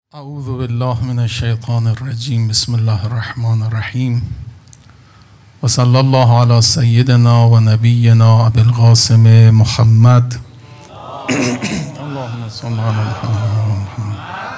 اعوذ بالله من الشیطان الرجیم. بسم الله الرحمن الرحیم و صلی الله علی سیدنا و نبینا ابی القاسم محمد اللهم صل علی محمد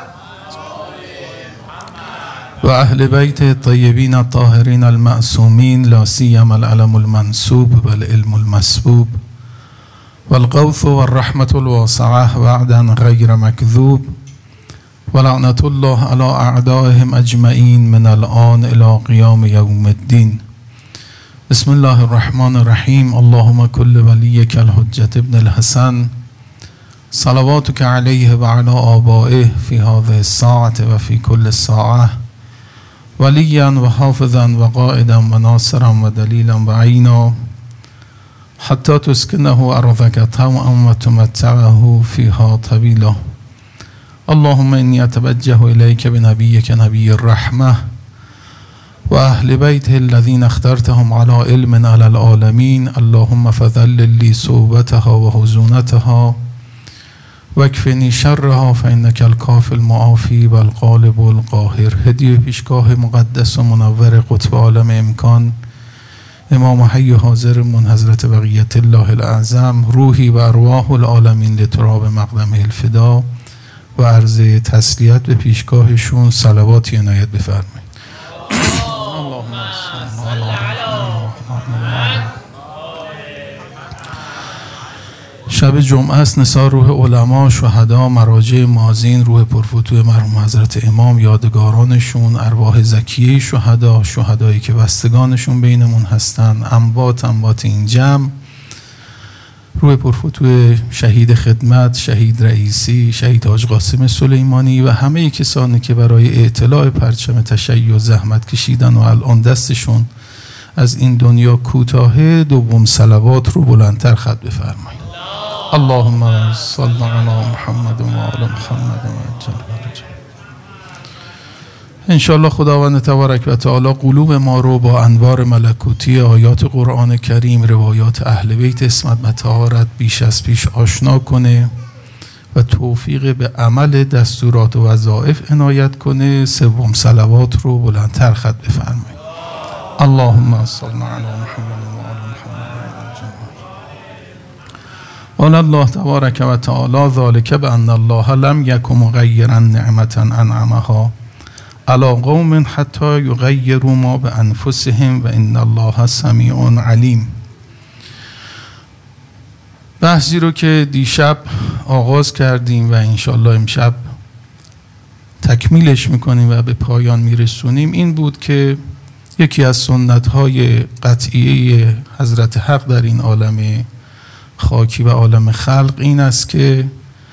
و اهل بیت الطیبین الطاهرین المعصومین، لا سیما العلم المنسوب و العلم المسبوب و الغوث و الرحمة الواسعة وعدا غیر مکذوب و لعنت الله علی اعدائهم اجمعین من الآن الی قیام یوم الدین. بسم الله الرحمن الرحیم. اللهم کل ولیک الحجة ابن الحسن صلواتک علیه و علی آبائه فی هذه الساعة و فی کل ساعة ولیا و حافظا و قائدا و ناصرا و دلیلا و عینا حتی تسکنه ارضک طوعا و تمتعه فیها طویلا. اللهم انی اتوجه الیک بنبیک نبی الرحمه و اهل بیته الذین اخترتهم علی علم علی العالمین. اللهم فذلل لی صعوبتها و حزونتها واکفنی شرها فانک الکاف المعافی و الغالب القاهر. هدیه پیشگاه مقدس و منور قطب عالم امکان امام حی حاضر من حضرت بقیت الله الاعظم، روحی و ارواح العالمین لتراب مقدمه الفدا و عرض تسلیت به پیشگاهشون صلواتی عنایت بفرمایید. شب جمعه است. نثار روح علما، شهدا، مراجع مازین، روح پرفتوح مرحوم حضرت امام، یادگارانشون، ارواح زکیه شهدا، شهدایی که بستگانشون بینمون هستن، انبات این جمع، روح پرفتوح شهید خدمت، شهید رئیسی، شهید حاج قاسم سلیمانی و همه کسانی که برای اطلاع پرچم تشیع زحمت کشیدن و الان دستشون از این دنیا کوتاهه. دوم صلوات رو بلندتر خط بفرمایید. اللهم صل علی محمد و آل محمد و عجل فرجهم. انشاءالله خداوند تبارک و تعالی قلوب ما رو با انوار ملکوتی آیات قرآن کریم، روایات اهل بیت عصمت و طهارت بیش از پیش آشنا کنه و توفیق به عمل دستورات و وظایف عنایت کنه. سوم صلوات رو بلندتر خط بفرمایید. اللهم صل علی محمد و آل محمد. قال الله تبارک و تعالی ذلک بأن الله لم یکن مغیرا نعمة انعمها علی قوم حتی یغیروا ما بانفسهم و ان الله سمیع علیم. بحثی رو که دیشب آغاز کردیم و انشالله امشب تکمیلش میکنیم و به پایان میرسونیم این بود که یکی از سنت‌های قطعیه حضرت حق در این عالم خاکی و عالم خلق این است که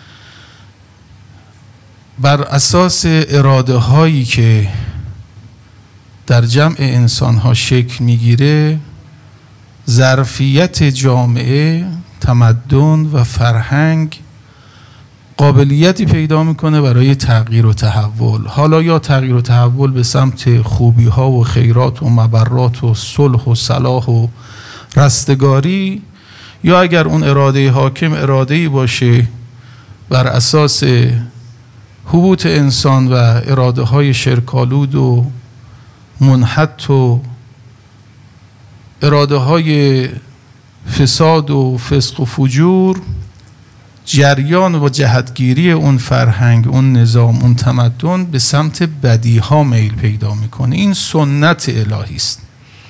بر اساس اراده هایی که در جمع انسان ها شکل میگیره ظرفیت جامعه، تمدن و فرهنگ قابلیتی پیدا میکنه برای تغییر و تحول. حالا یا تغییر و تحول به سمت خوبی ها و خیرات و مبرات و صلح و صلاح و رستگاری، یا اگر اون اراده حاکم اراده‌ای باشه بر اساس حبوط انسان و اراده های شرکالود و منحط و اراده های فساد و فسق و فجور، جریان و جهتگیری اون فرهنگ، اون نظام، اون تمدن به سمت بدی ها میل پیدا میکنه. این سنت الهی است.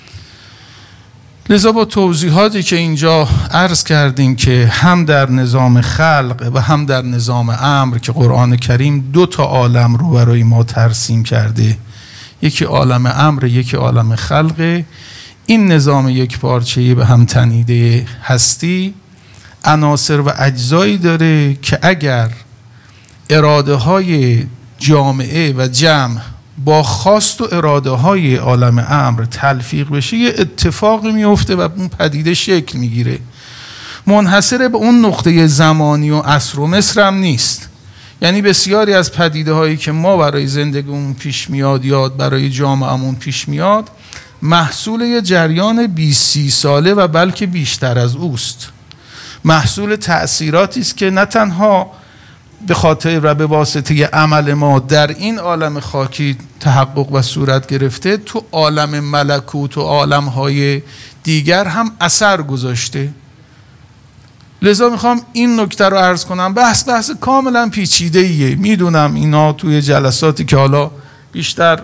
لذا با توضیحاتی که اینجا عرض کردیم که هم در نظام خلق و هم در نظام امر که قرآن کریم 2 عالم رو برای ما ترسیم کرده، یکی عالم امر، یکی عالم خلق. این نظام یک پارچه‌ای به هم تنیده هستی عناصر و اجزایی داره که اگر اراده های جامعه و جمع با خواست و اراده های عالم امر تلفیق بشه یه اتفاقی میفته و اون پدیده شکل میگیره. منحصر به اون نقطه زمانی و عصر و مصر هم نیست. یعنی بسیاری از پدیده هایی که ما برای زندگیمون پیش میاد یا برای جامعهمون پیش میاد محصول یه جریان 20-30 ساله و بلکه بیشتر از اوست. محصول تأثیراتی است که نه تنها به خاطر و به واسطه عمل ما در این عالم خاکی تحقق و صورت گرفته، تو عالم ملکوت و عالم‌های دیگر هم اثر گذاشته. لذا میخوام این نکته رو عرض کنم. بحث کاملا پیچیده‌ایه، میدونم اینا توی جلساتی که حالا بیشتر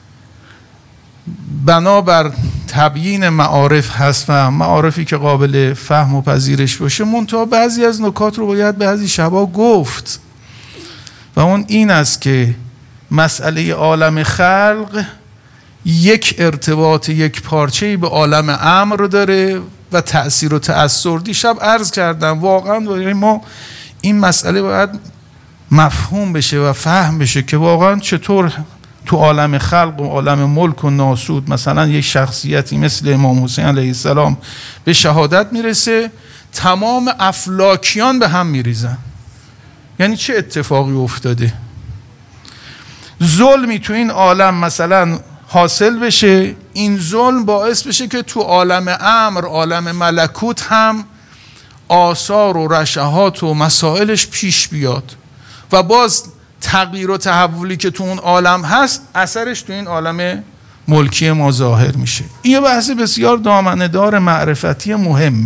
بنابر تبیین معارف هست و معارفی که قابل فهم و پذیرش باشه، منتها بعضی از نکات رو باید بعضی شبا گفت و اون این است که مسئله عالم خلق یک ارتباط یک پارچه‌ای به عالم امر داره و تأثیر و تأثیر. دیشب عرض کردم واقعا ما این مسئله باید مفهوم بشه و فهم بشه که واقعا چطور تو عالم خلق و عالم ملک و ناسود مثلا یک شخصیتی مثل امام حسین علیه السلام به شهادت میرسه، تمام افلاکیان به هم میریزن. یعنی چه اتفاقی افتاده؟ ظلمی تو این عالم مثلا حاصل بشه، این ظلم باعث بشه که تو عالم امر، عالم ملکوت هم آثار و رشحات و مسائلش پیش بیاد و باز تغییر و تحولی که تو اون عالم هست اثرش تو این عالم ملکی ما ظاهر میشه. این یه بحث بسیار دامنه‌دار معرفتی مهمه.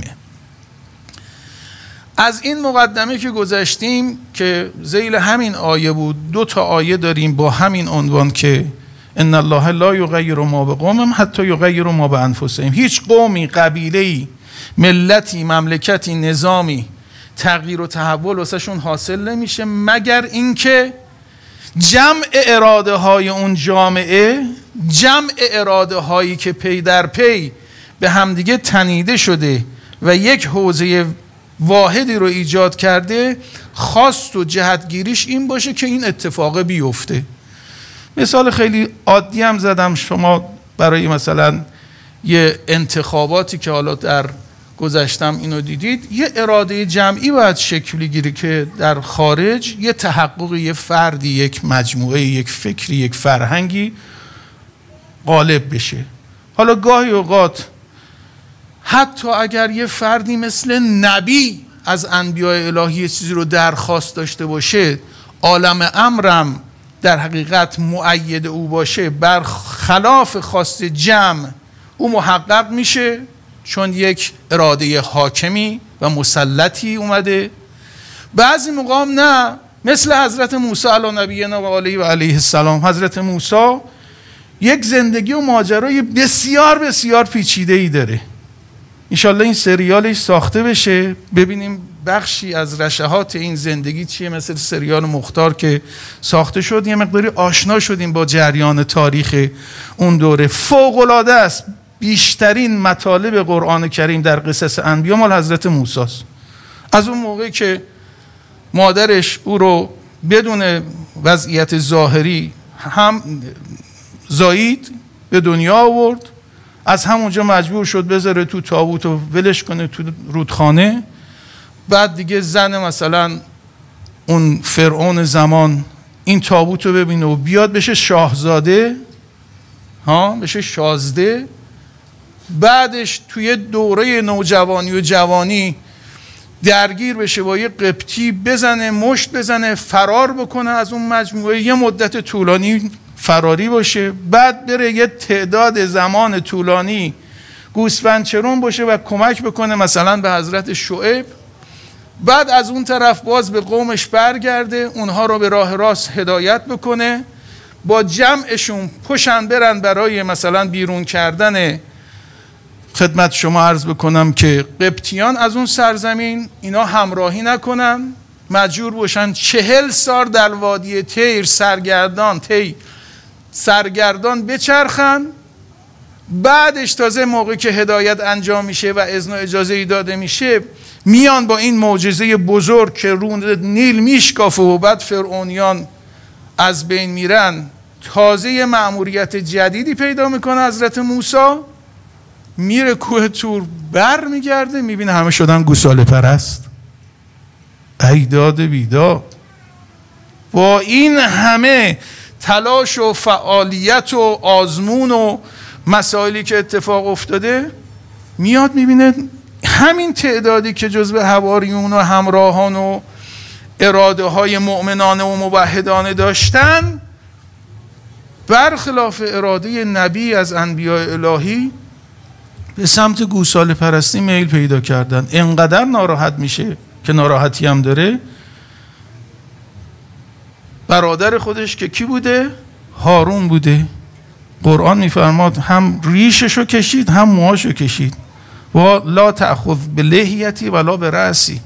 از این مقدمه که گذشتیم که ذیل همین آیه بود، 2 آیه داریم با همین عنوان که ان الله لا یغیر ما بقوم حتی یغیروا ما بانفسهم. هیچ قومی، قبیله‌ای، ملتی، مملکتی، نظامی تغییر و تحول واسهشون حاصل نمیشه مگر اینکه جمع اراده های اون جامعه، جمع اراده هایی که پی در پی به همدیگه تنیده شده و یک حوزه واحدی رو ایجاد کرده، خواست و جهتگیریش این باشه که این اتفاق بیفته. مثال خیلی عادی هم زدم، شما برای مثلا یه انتخاباتی که حالا در گذشتم اینو دیدید، یه اراده جمعی باید شکل گیری که در خارج یه تحقق یه فردی، یک مجموعه، یک فکری، یک فرهنگی غالب بشه. حالا گاهی اوقات حتی اگر یه فردی مثل نبی از انبیاء الهی چیزی رو درخواست داشته باشه، عالم امرم در حقیقت مؤید او باشه، برخلاف خواست جمع او محقق میشه، چون یک اراده حاکمی و مسلطی اومده. بعضی مقام نه، مثل حضرت موسی علی نبینا و علیه السلام. حضرت موسی یک زندگی و ماجرای بسیار بسیار پیچیده‌ای داره. انشالله این سریالش ساخته بشه، ببینیم بخشی از رشحات این زندگی چیه، مثل سریال مختار که ساخته شد، یه مقداری آشنا شدیم با جریان تاریخ اون دوره. فوق‌العاده است. بیشترین مطالب قرآن کریم در قصص انبیا مال حضرت موسی است. از اون موقعی که مادرش او رو بدون وضعیت ظاهری هم زایید به دنیا آورد، از همونجا مجبور شد بذاره تو تابوت و ولش کنه تو رودخانه. بعد دیگه زن مثلا اون فرعون زمان این تابوت رو ببینه و بیاد بشه شاهزاده، بشه شازده. بعدش توی دوره نوجوانی و جوانی درگیر بشه با یه قبطی، بزنه، مشت بزنه، فرار بکنه از اون مجموعه، یه مدت طولانی فراری باشه، بعد بره یه تعداد زمان طولانی گوسفندچرون باشه و کمک بکنه مثلا به حضرت شعیب. بعد از اون طرف باز به قومش برگرده، اونها رو به راه راست هدایت بکنه، با جمعشون پشن برن برای مثلا بیرون کردن. خدمت شما عرض بکنم که قبطیان از اون سرزمین اینا همراهی نکنن، مجبور باشن 40 سال در وادی تیر سرگردان بچرخن. بعدش تازه موقعی که هدایت انجام میشه و اذن و اجازه ای داده میشه، میان با این معجزه بزرگ که رود نیل میشکافه و بعد فرعونیان از بین میرن. تازه یه مأموریت جدیدی پیدا میکنه حضرت موسی، میره کوه طور، بر میگرده، میبینه همه شدن گوساله پرست. ایداد بیداد. با این همه تلاش و فعالیت و آزمون و مسائلی که اتفاق افتاده، میاد میبینه همین تعدادی که جزو حواریون و همراهان و اراده های مؤمنانه و موحدانه داشتن، برخلاف اراده نبی از انبیاء الهی به سمت گوساله پرستی میل پیدا کردن. اینقدر ناراحت میشه که ناراحتی هم داره. برادر خودش که کی بوده؟ هارون بوده. قرآن میفرماد هم ریششو کشید هم موهاشو کشید. و لا تأخذ بلحیتی ولا برأسی.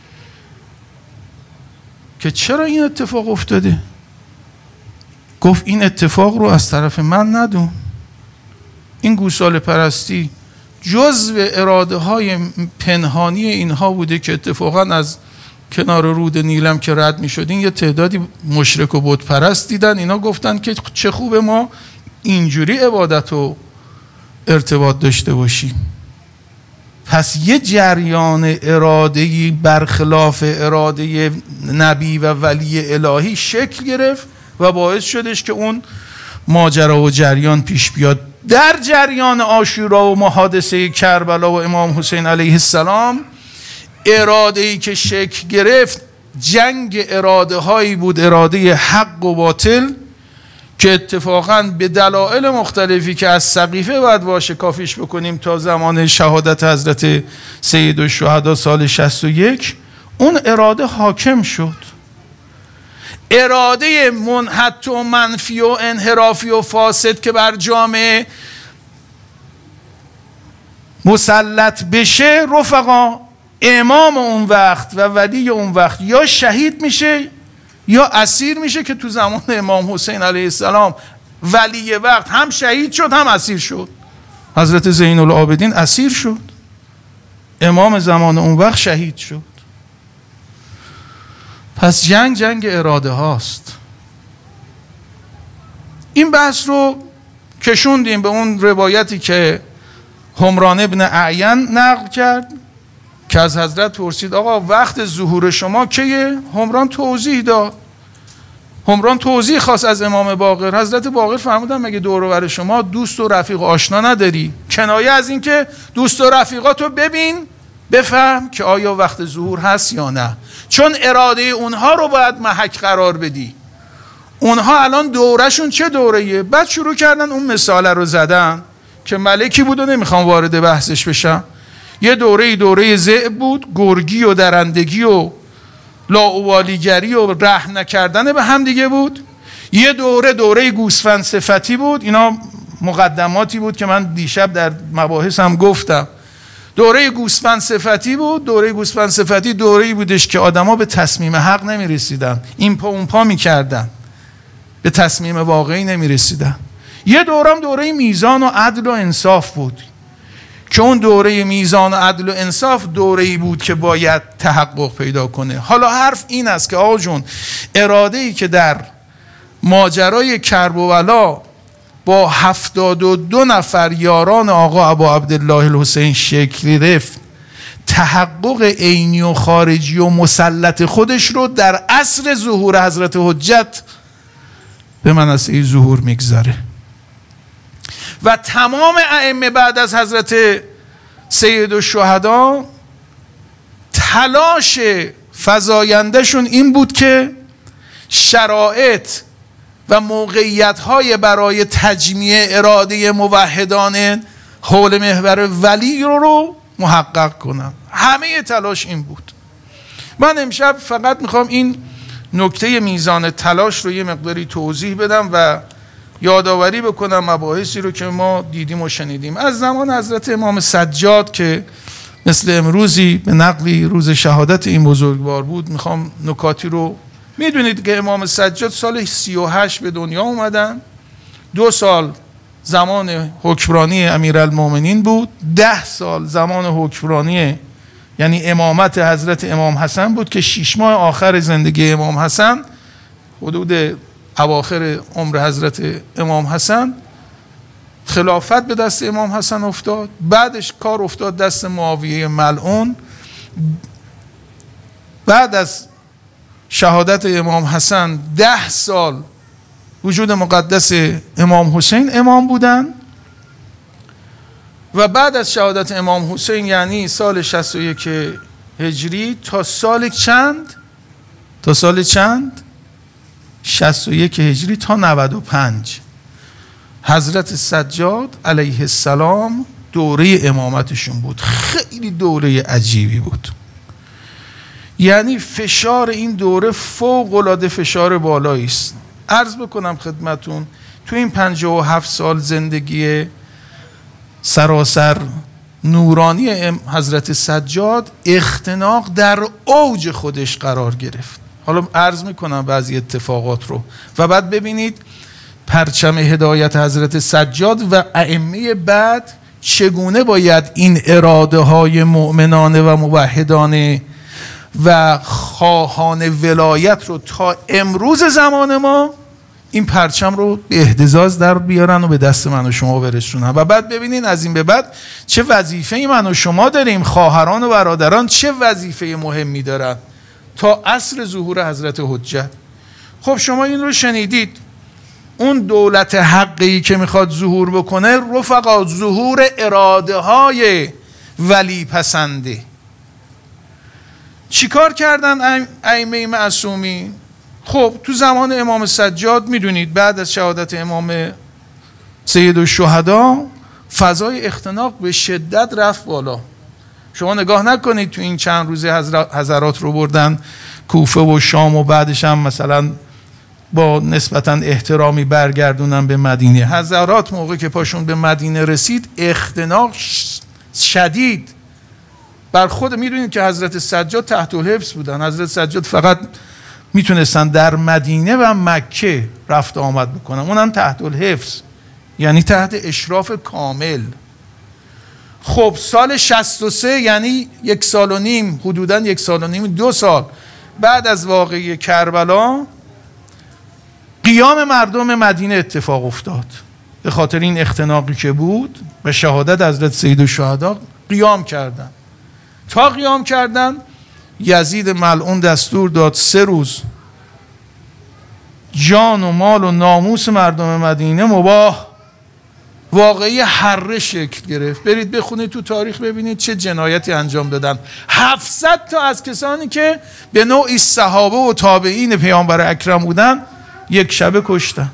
که چرا این اتفاق افتاده؟ گفت این اتفاق رو از طرف من ندون. این گوساله پرستی جزو اراده های پنهانی اینها بوده که اتفاقا از کنار رود نیلم که رد می شدین یه تعدادی مشرک و بت پرست دیدن. اینا گفتن که چه خوبه ما اینجوری عبادت و ارتباط داشته باشیم. پس یه جریان اراده‌ای برخلاف اراده نبی و ولی الهی شکل گرفت و باعث شدش که اون ماجرا و جریان پیش بیاد. در جریان عاشورا و محادثه کربلا و امام حسین علیه السلام، اراده‌ای که شکل گرفت جنگ اراده هایی بود، اراده حق و باطل، که اتفاقاً به دلایل مختلفی که از سقیفه باید واشکافیش بکنیم تا زمان شهادت حضرت سید الشهدا سال 61 اون اراده حاکم شد. اراده منحط و منفی و انحرافی و فاسد که بر جامعه مسلط بشه، رفقا امام اون وقت و ولی اون وقت یا شهید میشه یا اسیر میشه، که تو زمان امام حسین علیه السلام ولی وقت هم شهید شد هم اسیر شد. حضرت زین العابدین اسیر شد، امام زمان اون وقت شهید شد. پس جنگ اراده هاست. این بحث رو کشوندیم به اون روایتی که حمران ابن اعین نقل کرد که از حضرت پرسید آقا وقت ظهور شما کیه؟ حمران توضیح داد. حمران توضیح خواست از امام باقر. حضرت باقر فرمودن مگه دور و بر شما دوست و رفیق آشنا نداری؟ کنایه از این که دوست و رفیقاتو ببین بفهم که آیا وقت ظهور هست یا نه، چون اراده اونها رو باید محک قرار بدی. اونها الان دورشون چه دوره‌ایه؟ بعد شروع کردن اون مثاله رو زدن که ملکی بود و نمیخوام وارد بحثش بشم. یه دوره ذئب بود، گرگی و درندگی و لاابالیگری و رحم نکردن به هم دیگه بود. یه دوره گوسفند صفتی بود. اینا مقدماتی بود که من دیشب در مباحثم گفتم. دوره گوسفند صفتی بود. دوره گوسفند صفتی دوره‌ای بودش که آدما به تصمیم حق نمی‌رسیدن، این پا اون پا می‌کردن، به تصمیم واقعی نمی‌رسیدن. یه دوره میزان و عدل و انصاف بود که اون دوره میزان و عدل و انصاف دوره‌ای بود که باید تحقق پیدا کنه. حالا حرف این است که آقا جون، اراده‌ای که در ماجرای کربلا با 72 نفر یاران آقا ابو عبدالله الحسین شکل گرفت، تحقق عینی و خارجی و مسلط خودش رو در عصر ظهور حضرت حجت به منصه ظهور میگذاره. و تمام ائمه بعد از حضرت سید الشهدا تلاش فزایندهشون این بود که شرایط و موقعیت‌های برای تجمیع اراده موحدان حول محور ولی رو محقق کنن. همه تلاش این بود. من امشب فقط میخوام این نکته میزان تلاش رو یه مقداری توضیح بدم و یادآوری بکنم مباحثی رو که ما دیدیم و شنیدیم از زمان حضرت امام سجاد که مثل امروزی به نقلی روز شهادت این بزرگوار بود. میخوام نکاتی رو، میدونید که امام سجاد سال 38 به دنیا اومدن. 2 سال زمان حکمرانی امیرالمومنین بود. 10 سال زمان حکمرانی یعنی امامت حضرت امام حسن بود که 6 ماه آخر زندگی امام حسن، حدود اواخر عمر حضرت امام حسن، خلافت به دست امام حسن افتاد. بعدش کار افتاد دست معاویه ملعون. بعد از شهادت امام حسن 10 سال وجود مقدس امام حسین امام بودن و بعد از شهادت امام حسین یعنی سال 61 هجری تا سال چند؟ تا سال چند؟ 61 هجری تا 95 حضرت سجاد علیه السلام دوره امامتشون بود. خیلی دوره عجیبی بود. یعنی فشار این دوره فوق العاده فشار بالایی است. عرض بکنم خدمتون تو این 57 سال زندگی سراسر نورانی حضرت سجاد اختناق در اوج خودش قرار گرفت. حالا عرض میکنم بعضی اتفاقات رو و بعد ببینید پرچم هدایت حضرت سجاد و ائمه بعد چگونه باید این اراده های مؤمنانه و موحدانه و خواهان ولایت رو تا امروز زمان ما این پرچم رو به اهتزاز در بیارن و به دست من و شما برسونن. و بعد ببینین از این به بعد چه وظیفه‌ای من و شما داریم، خواهران و برادران چه وظیفه مهمی دارن تا عصر ظهور حضرت حجت. خب شما این رو شنیدید، اون دولت حقی که میخواد ظهور بکنه رفقا ظهور اراده های ولی پسنده. چیکار کردن ائمه معصومین؟ خب تو زمان امام سجاد میدونید بعد از شهادت امام سید الشهدا فضای اختناق به شدت رفت بالا. شما نگاه نکنید تو این چند روز حضرات رو بردن کوفه و شام و بعدش هم مثلا با نسبتا احترامی برگردونن به مدینه. حضرات موقع که پاشون به مدینه رسید اختناق شدید بر خود. میدونید که حضرت سجاد تحت الحبس بودن. حضرت سجاد فقط میتونستن در مدینه و مکه رفت آمد بکنن، اونم تحت الحبس، یعنی تحت اشراف کامل. خب سال 63 یعنی 1.5 سال حدوداً 1.5 سال 2 سال بعد از واقعه کربلا قیام مردم مدینه اتفاق افتاد. به خاطر این اختناقی که بود به شهادت حضرت سید الشهدا قیام کردن. تا قیام کردن یزید ملعون دستور داد 3 روز جان و مال و ناموس مردم مدینه مباح. واقعی حره شکل گرفت. برید بخونید تو تاریخ ببینید چه جنایتی انجام دادن. 700 تا از کسانی که به نوعی صحابه و تابعین پیامبر اکرم بودن یک شبه کشتن.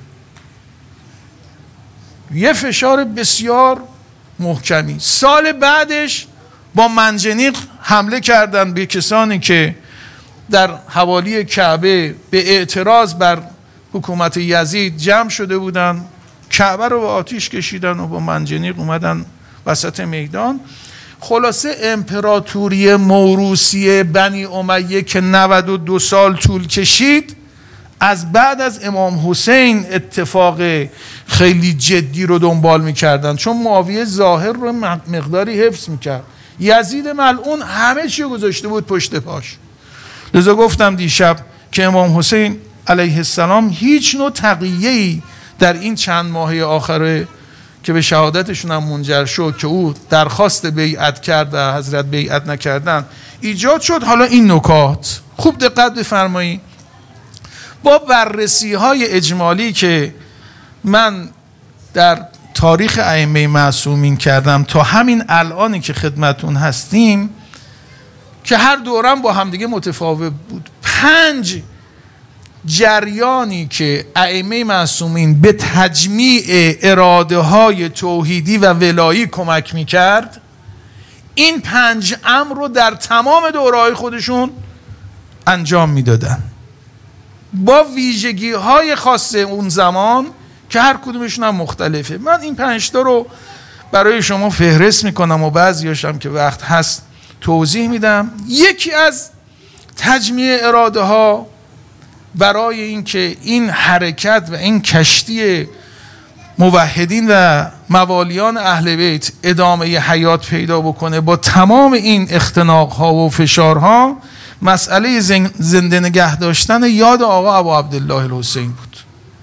یه فشار بسیار محکمی. سال بعدش با منجنیق حمله کردن به کسانی که در حوالی کعبه به اعتراض بر حکومت یزید جمع شده بودن. کعبه رو به آتیش کشیدن و با منجنیق اومدن وسط میدان. خلاصه امپراتوری موروثی بنی امیه که 92 سال طول کشید، از بعد از امام حسین اتفاق خیلی جدی رو دنبال میکردن، چون معاویه ظاهر رو مقداری حفظ میکرد. یزید ملعون همه چی گذاشته بود پشت پاش. لذا گفتم دیشب که امام حسین علیه السلام هیچ نوع تقیه‌ای در این چند ماهه آخره که به شهادتشون هم منجر شد که او درخواست بیعت کرد و حضرت بیعت نکردن ایجاد شد. حالا این نکات خوب دقت بفرمایید. با بررسی های اجمالی که من در تاریخ ائمه معصومین کردم تا همین الانی که خدمتون هستیم که هر دورم با همدیگه متفاوت بود، 5 جریانی که ائمه معصومین به تجمیع اراده های توحیدی و ولایی کمک میکرد، این 5 امر رو در تمام دوره‌های خودشون انجام میدادن با ویژگی های خاص اون زمان که هر کدومشون هم مختلفه. من این 5 تا رو برای شما فهرست میکنم و بعضیاش هم که وقت هست توضیح میدم. یکی از تجمیع اراده ها برای اینکه این حرکت و این کشتی موحدین و موالیان اهل بیت ادامه حیات پیدا بکنه با تمام این اختناق ها و فشارها، مسئله زنده نگه داشتن یاد آقا ابو عبدالله الحسین بود.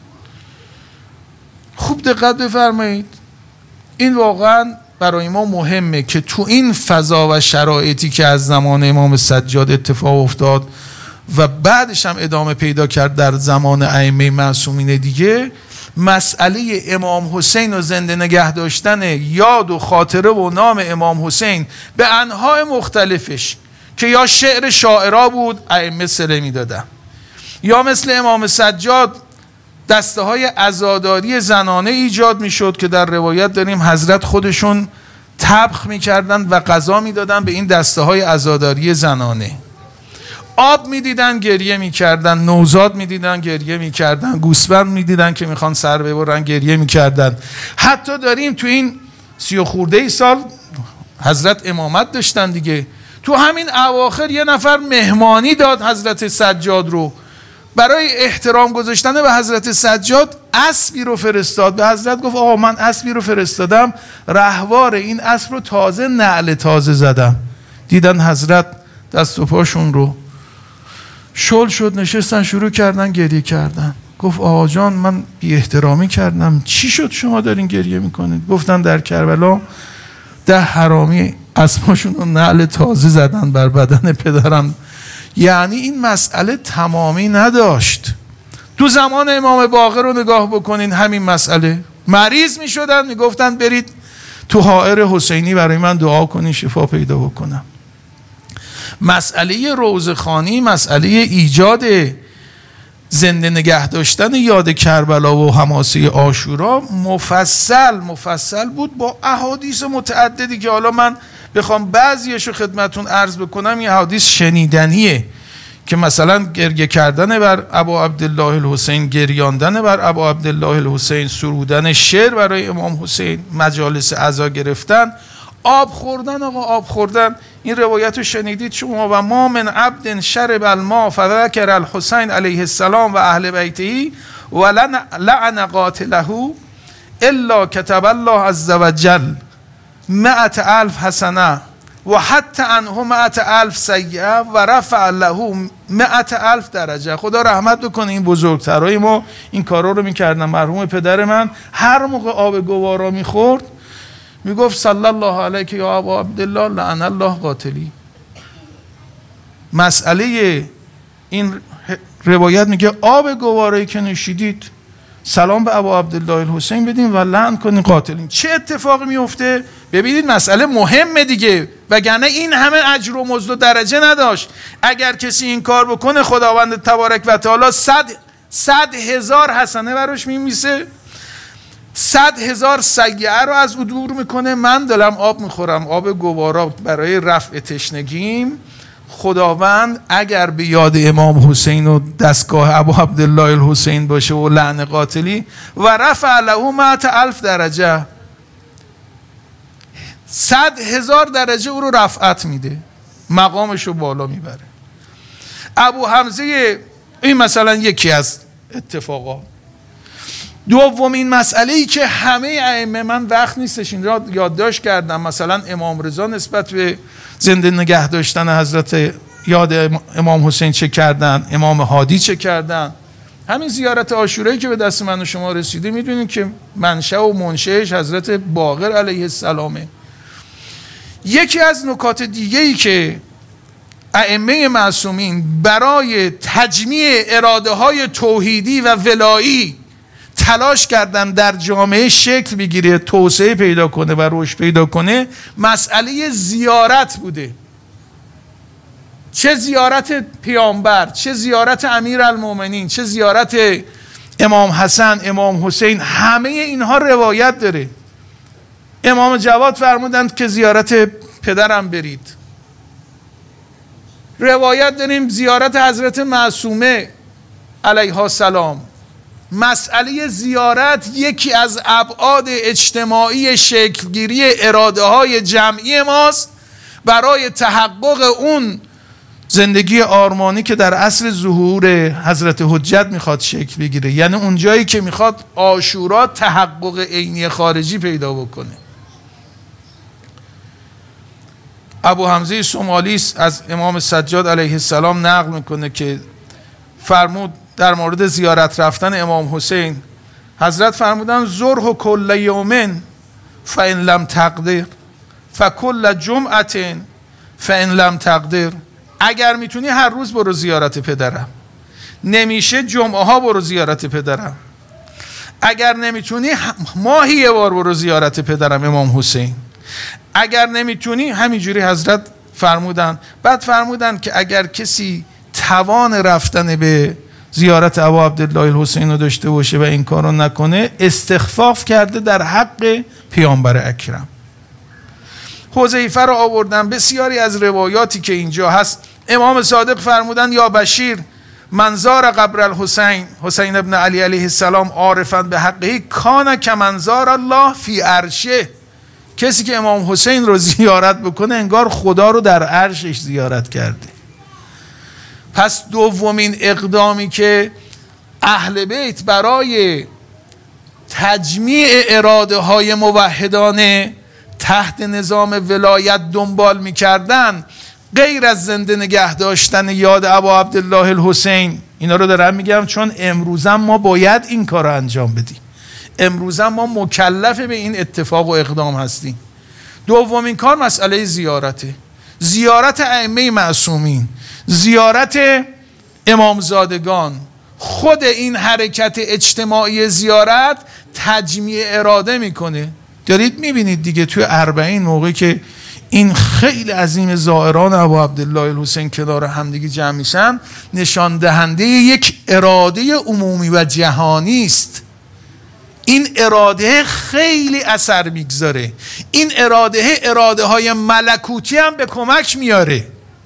خوب دقت بفرمایید. این واقعا برای ما مهمه که تو این فضا و شرایطی که از زمان امام سجاد اتفاق افتاد و بعدش هم ادامه پیدا کرد در زمان ائمه معصومین دیگه، مسئله امام حسین و زنده نگه داشتن یاد و خاطره و نام امام حسین به انواع مختلفش که یا شعر شاعرها بود ائمه صله می‌دادن، یا مثل امام سجاد دسته های عزاداری زنانه ایجاد میشد که در روایت داریم حضرت خودشون طبخ میکردن و غذا میدادن به این دسته های عزاداری زنانه. آب میدیدن گریه میکردن، نوزاد میدیدن گریه میکردن، گوسفند میدیدن که میخوان سر ببرن گریه میکردن. حتی داریم تو این 30 خورده سال حضرت امامت داشتن دیگه، تو همین اواخر یه نفر مهمانی داد حضرت سجاد رو. برای احترام گذاشتن به حضرت سجاد اسبی رو فرستاد. به حضرت گفت آقا من اسبی رو فرستادم، رهوار این اسب رو تازه نعل تازه زدم. دیدن حضرت دست و پاشون رو شل شد، نشستن شروع کردن گریه کردن. گفت آقا جان من بی احترامی کردم، چی شد شما دارین گریه میکنید؟ گفتن در کربلا 10 حرامی اسباشون رو نعل تازه زدن بر بدن پدرم. یعنی این مسئله تمامی نداشت. تو زمان امام باقر رو نگاه بکنین، همین مسئله مریض می شدن می گفتن برید تو حائر حسینی برای من دعا کنین شفا پیدا بکنم. مسئله روضه‌خوانی، مسئله ایجاد زنده نگه داشتن یاد کربلا و حماسه عاشورا مفصل بود با احادیث متعددی که حالا من بخوام بعضیشو خدمتون عرض بکنم. یه حدیث شنیدنیه که مثلا گریه کردن بر ابا عبدالله الحسین، گریاندن بر ابا عبدالله الحسین، سرودن شعر برای امام حسین، مجالس عزا گرفتن، آب خوردن. آقا آب خوردن این روایت رو شنیدید شما؟ و ما من عبد شرب الماء فذکر الحسین علیه السلام و اهل بیته و لعن قاتله الا کتب الله عز وجل 100,000 حسنه و حتی عنه 100,000 سیئه و رفع له 100,000 درجه. خدا رحمت بکنه این بزرگترای ما این کارا رو میکردن. مرحوم پدر من هر موقع آب گوارا میخورد میگفت صلی الله علیک یا ابا عبدالله لعن الله قاتلی. مسئله این روایت میگه آب گوارایی که نوشیدید سلام به ابا عبدالله الحسین بدین و لعن کنین قاتلین. چه اتفاقی میفته؟ ببینید مسئله مهمه دیگه، وگرنه این همه اجر و مزد و درجه نداشت. اگر کسی این کار بکنه خداوند تبارک و تعالی 100,000 حسنه براش میمیسه، 100,000 سیئه رو از او دور میکنه. من دلم آب میخورم، آب گوارا برای رفع تشنگیم. خداوند اگر به یاد امام حسین و دستگاه ابو عبدالله الحسین باشه و لعن قاتلی و رفع له 100,000 درجه، 100,000 درجه او رو رفعت میده، مقامش رو بالا میبره. ابو حمزه این مثلا یکی از اتفاقات. دومین مسئله ای که همه ائمه، من وقت نیستش این را یادداشت کردم، مثلا امام رضا نسبت به زنده نگه داشتن حضرت یاد امام حسین چه کردن، امام هادی چه کردن. همین زیارت عاشورایی که به دست من و شما رسیده میدونید که منشأ و منشأش حضرت باقر علیه السلامه. یکی از نکات دیگه‌ای که ائمه معصومین برای تجمیع اراده های توحیدی و ولایی تلاش کردن در جامعه شکل بگیره، توسعه پیدا کنه و رشد پیدا کنه، مسئله زیارت بوده. چه زیارت پیامبر، چه زیارت امیرالمومنین، چه زیارت امام حسن، امام حسین، همه اینها روایت داره. امام جواد فرمودند که زیارت پدرم برید. روایت داریم زیارت حضرت معصومه علیها السلام. مسئله زیارت یکی از ابعاد اجتماعی شکلگیری اراده های جمعی ماست برای تحقق اون زندگی آرمانی که در عصر ظهور حضرت حجت میخواد شکل بگیره. یعنی اون جایی که میخواد عاشورا تحقق عینی خارجی پیدا بکنه. ابو حمزه سومالی از امام سجاد علیه السلام نقل میکنه که فرمود در مورد زیارت رفتن امام حسین، حضرت فرمودن زره کل یوم فان لم تقدر فکل جمعه فان لم تقدر. اگر میتونی هر روز برو زیارت پدرم، نمیشه جمعه ها برو زیارت پدرم. اگر نمیتونی ماهی یه بار برو زیارت پدرم امام حسین. اگر نمیتونی همینجوری حضرت فرمودن. بعد فرمودن که اگر کسی توان رفتن به زیارت ابا عبدالله الحسین رو داشته باشه و این کار رو نکنه، استخفاف کرده در حق پیامبر اکرم. حذیفه رو آوردن. بسیاری از روایاتی که اینجا هست، امام صادق فرمودن یا بشیر من زار قبر الحسین، حسین ابن علی علیه السلام عارفا به حقه کان کمنزار الله فی عرشه. کسی که امام حسین رو زیارت بکنه انگار خدا رو در عرشش زیارت کرده. پس دومین اقدامی که اهل بیت برای تجمیع اراده های موحدانه تحت نظام ولایت دنبال میکردن، غیر از زنده نگه داشتن یاد ابا عبدالله الحسین، اینا رو دارم میگم چون امروزم ما باید این کار رو انجام بدیم، امروزم ما مکلف به این اتفاق و اقدام هستیم. دومین کار مسئله زیارته، زیارت ائمه معصومین، زیارت امامزادگان. خود این حرکت اجتماعی زیارت تجمیع اراده میکنه. دارید میبینید دیگه توی 40 موقعی که این خیلی عظیم زائران ابا عبدالله الحسین کنار همدیگه جمع میشن، نشان دهنده یک اراده عمومی و جهانی است. این اراده خیلی اثر میگذاره. این اراده های ملکوتی هم به کمک میاره.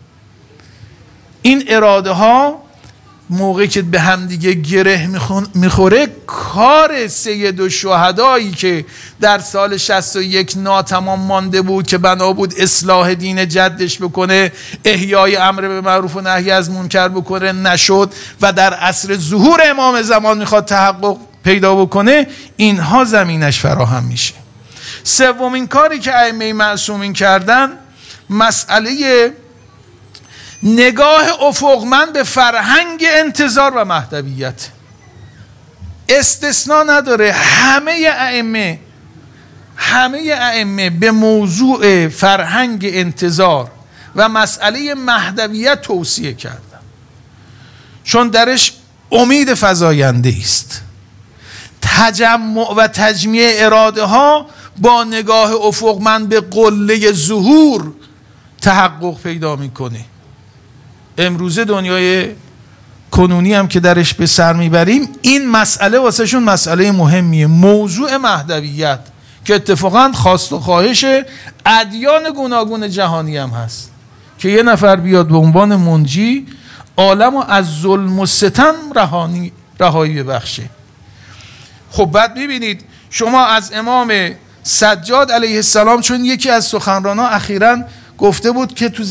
این اراده ها موقعی که به هم دیگه گره میخوره، کار سید الشهدایی که در سال 61 ناتمام مانده بود که بنا بود اصلاح دین جدش بکنه، احیای امر به معروف و نهی از منکر بکنه، نشد و در عصر ظهور امام زمان میخواد تحقق پیدا بکنه، اینها زمینش فراهم میشه. سومین کاری که ائمه معصومین کردن مسئله نگاه افقمند به فرهنگ انتظار و مهدویت. استثناء نداره، همه ائمه به موضوع فرهنگ انتظار و مسئله مهدویت توصیه کردن، چون درش امید فزاینده است. تجمع و تجمیع اراده ها با نگاه افقمند به قله ظهور تحقق پیدا میکنه. امروزه دنیای کنونی هم که درش به سر میبریم، این مسئله واسه شون مسئله مهمیه، موضوع مهدویت، که اتفاقا خواست و خواهش ادیان گوناگون جهانی هم هست که یه نفر بیاد به عنوان منجی عالم و از ظلم و ستم رهایی ببخشه. خب بعد ببینید شما از امام سجاد علیه السلام، چون یکی از سخنرانان اخیراً گفته بود که تو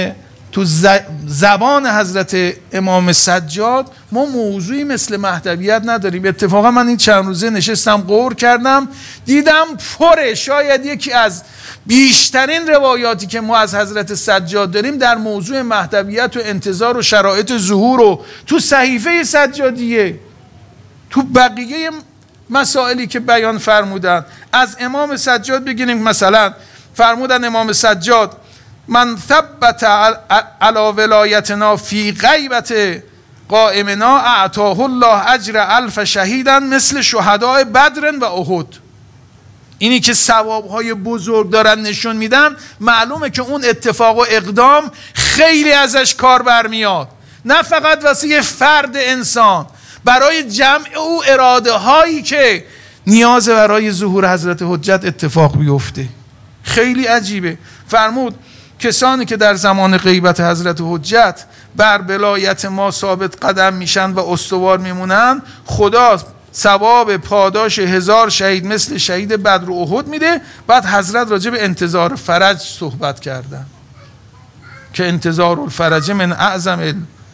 زبان حضرت امام سجاد ما موضوعی مثل مهدویت نداریم. اتفاقا من این چند روزه نشستم غور کردم، دیدم پره. شاید یکی از بیشترین روایاتی که ما از حضرت سجاد داریم در موضوع مهدویت و انتظار و شرایط ظهور و تو صحیفه سجادیه، تو بقیه مسائلی که بیان فرمودن. از امام سجاد بگیریم، مثلا فرمودن امام سجاد من ثبت علی ولایتنا فی غیبت قائمنا اعطاه الله اجر 1000 شهیدا مثل شهداء بدر و احد. اینی که ثوابهای بزرگ دارن نشون میدن، معلومه که اون اتفاق و اقدام خیلی ازش کار برمیاد، نه فقط واسه فرد انسان، برای جمع او اراده هایی که نیاز برای ظهور حضرت حجت اتفاق بیفته. خیلی عجیبه. فرمود کسانی که در زمان غیبت حضرت حجت بر ولایت ما ثابت قدم میشن و استوار میمونن، خدا ثواب پاداش 1000 شهید مثل شهید بدر و احد میده. بعد حضرت راجع به انتظار فرج صحبت کردن که انتظار الفرج من اعظم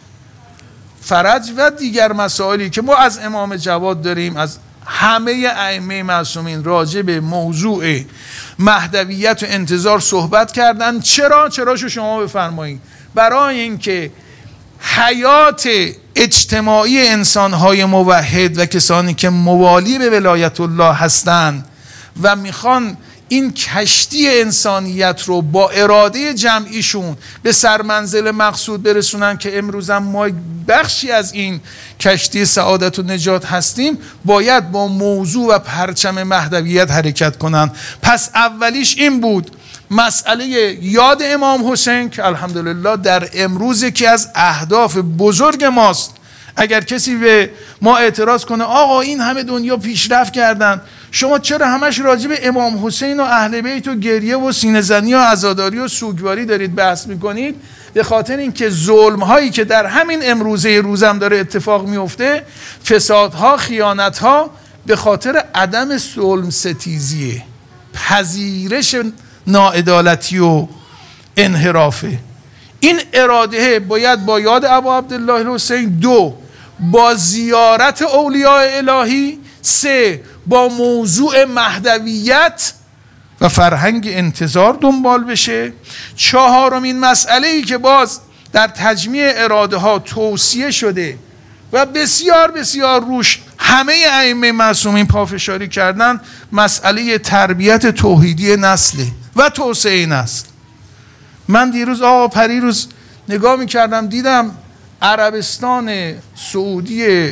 فرج و دیگر مسائلی که ما از امام جواد داریم، از همه ائمه معصومین راجع به موضوع مهدویت و انتظار صحبت کردن. چراشو شما بفرمایید. برای اینکه حیات اجتماعی انسانهای موحد و کسانی که موالی به ولایت الله هستند و میخوان این کشتی انسانیت رو با اراده جمعیشون به سرمنزل مقصود برسونن، که امروز هم ما بخشی از این کشتی سعادت و نجات هستیم، باید با موضوع و پرچم مهدویت حرکت کنن. پس اولیش این بود، مسئله یاد امام حسین که الحمدلله در امروز یکی از اهداف بزرگ ماست اگر کسی به ما اعتراض کنه آقا این همه دنیا پیشرفت کردن، شما چرا همش راجع به امام حسین و اهل بیت و گریه و سینه‌زنی و عزاداری و سوگواری دارید بحث میکنید؟ به خاطر اینکه ظلم هایی که در همین امروزه روزم داره اتفاق میفته، فسادها، خیانتها، به خاطر عدم ظلم ستیزیه، پذیرش ناعدالتی و انحرافه. این اراده باید با یاد ابا عبدالله الحسین، 2 با زیارت اولیاء الهی، 3 با موضوع مهدویت و فرهنگ انتظار دنبال بشه. 4مین مسئله‌ای که باز در تجمیع اراده ها توصیه شده و بسیار بسیار روش همه ائمه معصومین پافشاری کردن، مسئله تربیت توحیدی نسل و توسعه نسل. من دیروز پریروز نگاه میکردم دیدم عربستان سعودی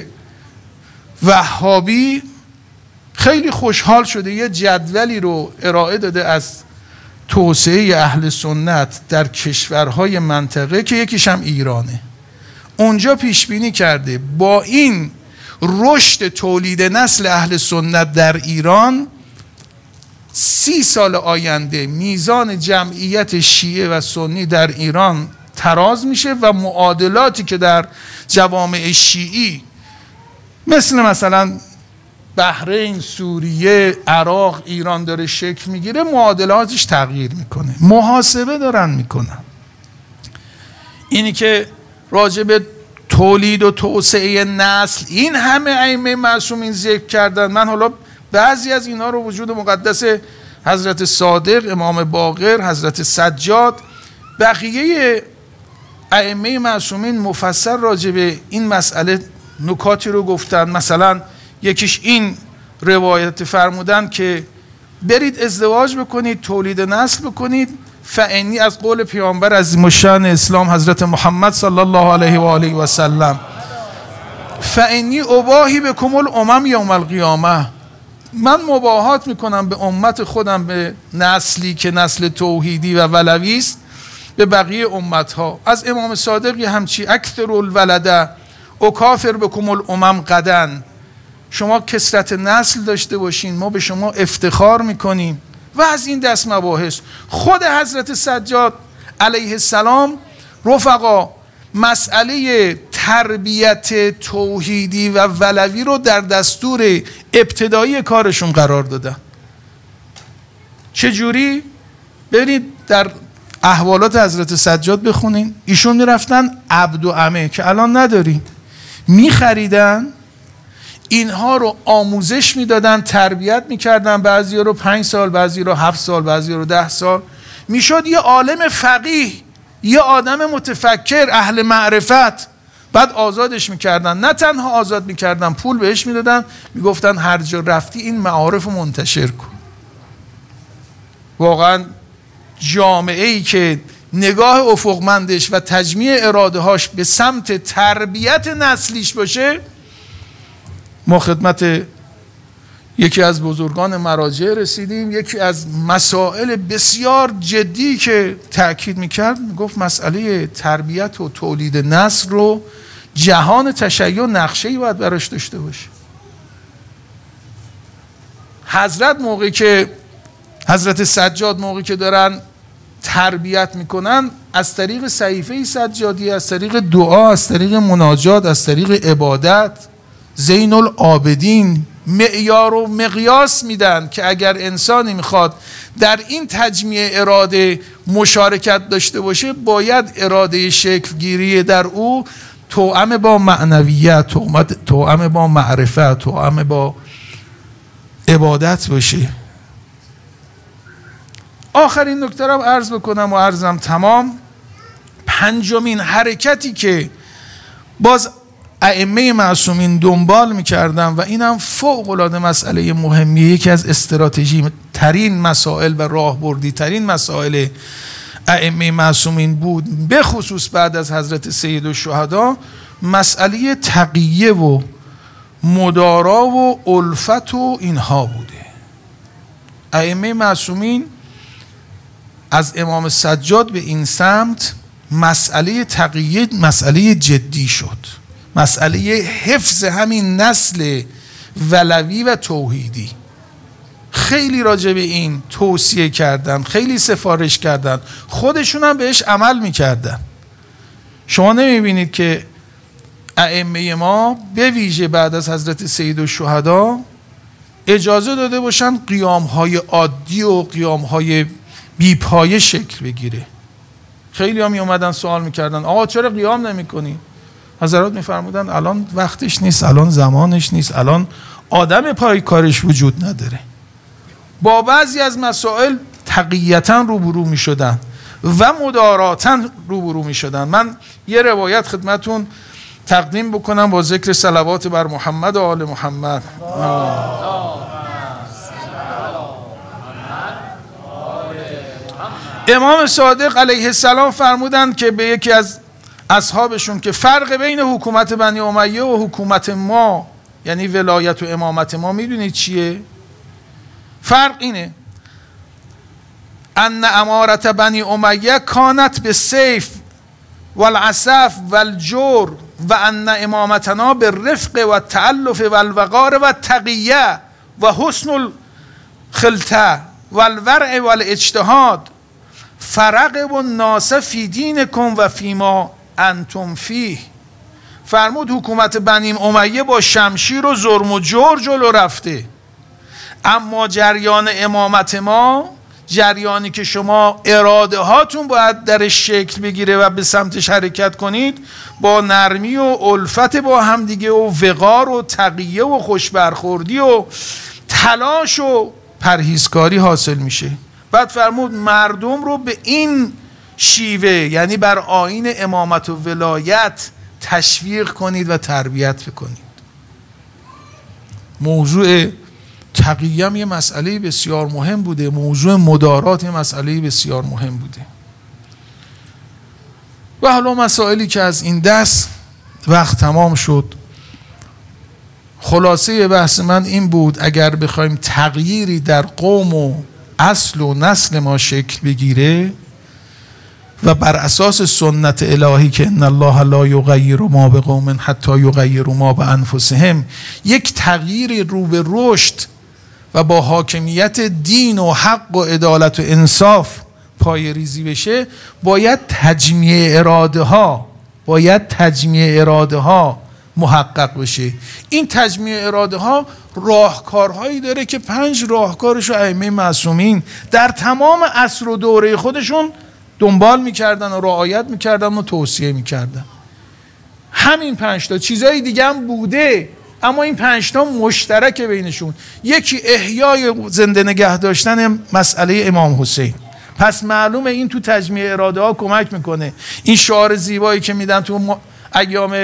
وهابی خیلی خوشحال شده، یه جدولی رو ارائه داده از توسعه اهل سنت در کشورهای منطقه که یکیش هم ایرانه. اونجا پیش بینی کرده با این رشد تولید نسل اهل سنت در ایران 30 سال آینده میزان جمعیت شیعه و سنی در ایران تراز میشه و معادلاتی که در جوامع شیعی مثلا بحرین، سوریه، عراق، ایران داره شکل میگیره، معادلاتش تغییر میکنه. محاسبه دارن میکنن. اینی که راجع به تولید و توسعه نسل این همه ائمه معصومین ذکر کردن، من حالا بعضی از اینا رو وجود مقدس حضرت صادق، امام باقر، حضرت سجاد، بقیه ائمه معصومین مفصل راجع به این مسئله نکاتی رو گفتن. مثلا یکیش این روایت فرمودن که برید ازدواج بکنید، تولید نسل بکنید، فانی از قول پیامبر عظیم الشأن اسلام حضرت محمد صلی الله علیه و آله و سلم، فانی اباهی بکم الامم یوم القیامه، من مباهات میکنم به امت خودم، به نسلی که نسل توحیدی و ولوی است، به بقیه امتها. از امام صادق یه همچی اکثر الولده اکافر بکم الامم غدن، شما کثرت نسل داشته باشین، ما به شما افتخار میکنیم و از این دست مباحث. خود حضرت سجاد علیه السلام رفقا مسئله تربیت توحیدی و ولوی رو در دستور ابتدایی کارشون قرار دادن. چجوری؟ برید در احوالات حضرت سجاد بخونین، ایشون میرفتن عبد و عمه که الان نداریم، میخریدن، اینها رو آموزش میدادن، تربیت میکردن، بعضی رو 5 سال، بعضی رو 7 سال، بعضی رو 10 سال، میشد یه عالم فقیه، یه آدم متفکر، اهل معرفت. بعد آزادش میکردن، نه تنها آزاد میکردن، پول بهش میدادن، میگفتن هر جا رفتی این معارف رو منتشر کن. واقعا جامعه ای که نگاه افقمندش و تجمیع اراده هاش به سمت تربیت نسلیش باشه. ما خدمت یکی از بزرگان مراجع رسیدیم، یکی از مسائل بسیار جدی که تأکید میکرد، میگفت مسئله تربیت و تولید نسل رو جهان تشیع نقشه‌ای باید براش داشته باشه. حضرت سجاد موقعی که دارن تربیت میکنن، از طریق صحیفه سجادی، از طریق دعا، از طریق مناجات، از طریق عبادت، زین العابدین معیار و مقیاس میدن که اگر انسانی میخواد در این تجمیع اراده مشارکت داشته باشه، باید اراده شکل گیری در او توأم با معنویت، توأم با معرفت، توأم با عبادت باشه. آخرین نکته رو عرض بکنم و عرضم تمام. 5مین حرکتی که باز ائمه معصومین دنبال میکردن و اینم فوق العاده مسئله مهمیه، یکی از استراتژی ترین مسائل و راهبردی ترین مسائل ائمه معصومین بود، به خصوص بعد از حضرت سید الشهدا، مسئله تقیه و مدارا و الفت و اینها بوده. ائمه معصومین از امام سجاد به این سمت مسئله تقیه مسئله جدی شد مسئله حفظ همین نسل ولوی و توحیدی. خیلی راجع به این توصیه کردن، خیلی سفارش کردن، خودشون هم بهش عمل میکردن. شما نمیبینید که ائمه ما به ویژه بعد از حضرت سید الشهدا اجازه داده باشن قیام‌های عادی و قیام‌های بی‌پایه شکل بگیره؟ خیلی ها می اومدن سوال میکردن آقا چرا قیام نمی‌کنی؟ حضرات میفرمودن الان وقتش نیست، الان زمانش نیست، الان آدم پای کارش وجود نداره. با بعضی از مسائل تقیّتا روبرو میشدن و مداراتا روبرو میشدن. من یه روایت خدمتون تقدیم بکنم با ذکر صلوات بر محمد و آل محمد. امام صادق علیه السلام فرمودند که به یکی از اصحابشون که فرق بین حکومت بنی امیه و حکومت ما، یعنی ولایت و امامت ما، میدونید چیه؟ فرق اینه ان امارت بنی امیه کانت به سیف والعسف والجور و ان امامتنا به رفق و تعلف والوقار و تقیه و حسن الخلطه والورع والاجتهاد فرقب الناس فی دینکم و فیما انتم فیه. فرمود حکومت بنی امیه با شمشیر و ظلم و جور جلو رفته، اما جریان امامت ما، جریانی که شما اراده هاتون باید درش شکل بگیره و به سمتش حرکت کنید، با نرمی و الفت با همدیگه و وقار و تقیه و خوشبرخوردی و تلاش و پرهیزکاری حاصل میشه. بعد فرمود مردم رو به این شیوه، یعنی بر آیین امامت و ولایت تشویق کنید و تربیت بکنید. موضوع تقیه یه مسئله بسیار مهم بوده، موضوع مدارات یه مسئله بسیار مهم بوده. و حالا مسائلی که از این دست وقت تمام شد. خلاصه بحث من این بود اگر بخوایم تغییری در قوم و اصل و نسل ما شکل بگیره و بر اساس سنت الهی که ان الله لا یغیر ما بقوم حتی یغیروا ما بانفسهم، یک تغییر رو به رشد و با حاکمیت دین و حق و عدالت و انصاف پای ریزی بشه، باید تجمیع اراده ها محقق بشه. این تجمیع اراده ها راهکارهایی داره که 5 راهکارش رو ائمه معصومین در تمام عصر و دوره خودشون دنبال میکردن و رعایت میکردن و توصیه میکردن. همین 5 تا، چیزای دیگه هم بوده اما این 5 تا مشترک بینشون. یکی احیای زنده نگه داشتن مسئله امام حسین. پس معلومه این تو تجمیع اراده ها کمک میکنه. این شعار زیبایی که میدن تو ایام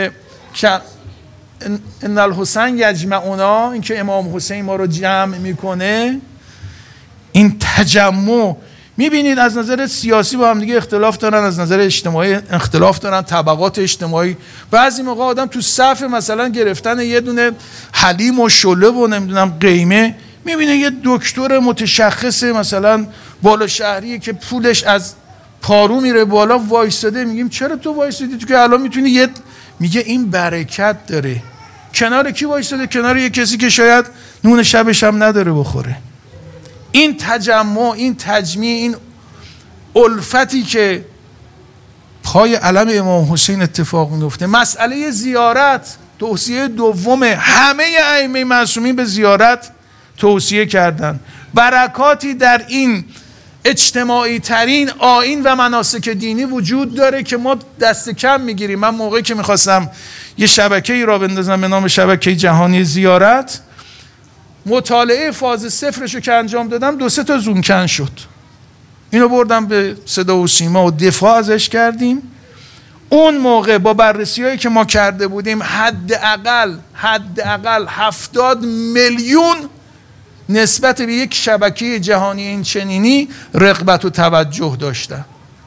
ان الحسین یجمعنا، این که امام حسین ما رو جمع میکنه، این تجمع. میبینید از نظر سیاسی با هم دیگه اختلاف دارن، از نظر اجتماعی اختلاف دارن، طبقات اجتماعی. بعضی موقع آدم تو صف مثلا گرفتن یه دونه حلیم و شله و نمیدونم قیمه، میبینه یه دکتر متشخص مثلا بالا شهریه که پولش از پارو میره بالا وایستاده، میگیم چرا تو وایستادی؟ تو که الان میتونی میگه این برکت داره. کنار کی وایستاده؟ کنار یه کسی که شاید نون شبش هم نداره بخوره. این تجمع، این تجمیع، این الفتی که پای علم امام حسین اتفاق میفته. مسئله زیارت توصیه دومه. همه ائمه معصومین به زیارت توصیه کردن. برکاتی در این اجتماعی ترین آیین و مناسک دینی وجود داره که ما دست کم میگیریم. من موقعی که میخواستم یه شبکه‌ای را بندازم به نام شبکه جهانی زیارت، مطالعه فاز 0 رو که انجام دادم 2-3 تا زومکن شد. اینو بردم به صدا و سیما و دفاع ازش کردیم. اون موقع با بررسی‌هایی که ما کرده بودیم حداقل 70 میلیون نسبت به یک شبکه جهانی این چنینی رغبت و توجه داشتن.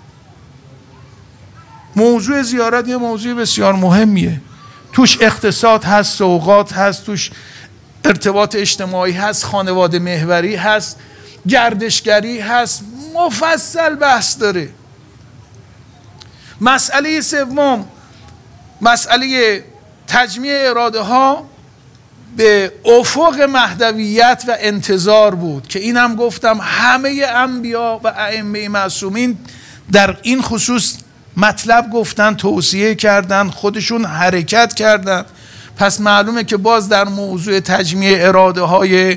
موضوع زیارت یه موضوع بسیار مهمیه. توش اقتصاد هست، سوغات هست، توش ارتباط اجتماعی هست، خانواده محوری هست، گردشگری هست، مفصل بحث داره. مسئله سوم، مسئله تجمیع اراده ها به افق مهدویت و انتظار بود که اینم گفتم همه انبیا و ائمه معصومین در این خصوص مطلب گفتن، توصیه کردن، خودشون حرکت کردن. پس معلومه که باز در موضوع تجمیع اراده های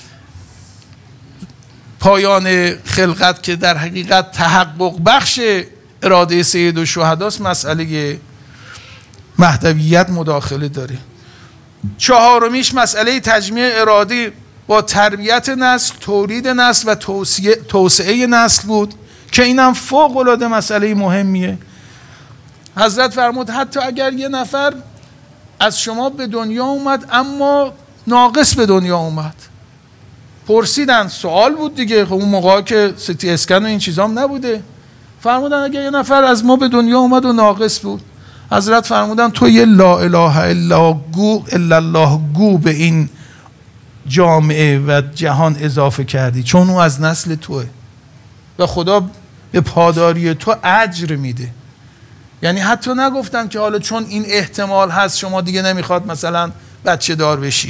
پایان خلقت که در حقیقت تحقق بخش اراده سید الشهداست، مسئله مهدویت مداخله داره. چهارمیش مسئله تجمیع اراده با تربیت نسل، تولید نسل و توسعه نسل بود که اینم فوق العاده مسئله مهمیه. حضرت فرمود حتی اگر یه نفر از شما به دنیا اومد اما ناقص به دنیا اومد، پرسیدن، سوال بود دیگه، خب اون موقع که سیتی اسکن و این چیزام نبوده، فرمودن اگر یه نفر از ما به دنیا اومد و ناقص بود، حضرت فرمودن تو یه لا اله الا الله گو به این جامعه و جهان اضافه کردی، چون او از نسل توه و خدا به پاداری تو اجر میده. یعنی حتی نگفتن که حالا چون این احتمال هست شما دیگه نمیخواد مثلا بچه دار بشی.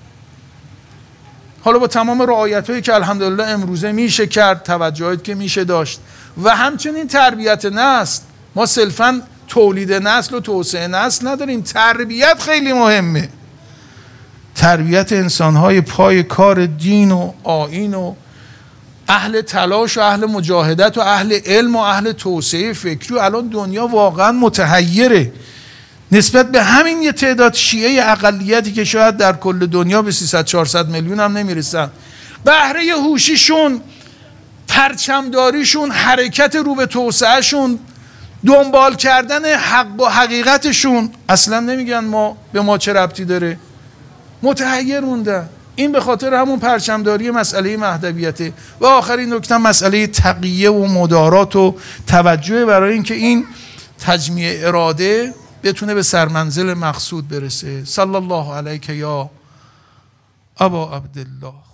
حالا با تمام رعایت هایی که الحمدلله امروزه میشه کرد، توجهات که میشه داشت و همچنین تربیت نسل. ما صرفاً تولید نسل و توسعه نسل نداریم، تربیت خیلی مهمه. تربیت انسانهای پای کار دین و آیین و اهل تلاش و اهل مجاهدت و اهل علم و اهل توسعه فکری. و الان دنیا واقعا متحیره نسبت به همین یه تعداد شیعه اقلیتی که شاید در کل دنیا به 300-400 میلیون هم نمیرسن. بهره هوشیشون، پرچمداریشون، حرکت رو به توسعهشون، دنبال کردن حق و حقیقتشون، اصلا نمیگن ما به ما چه ربطی داره، متحیر موندن. این به خاطر همون پرچمداری مسئله مهدویته. و آخرین نکته مسئله تقیه و مدارات و توجه برای اینکه این تجمیع اراده بتونه به سرمنزل مقصود برسه. صلی الله علیک یا ابا عبدالله.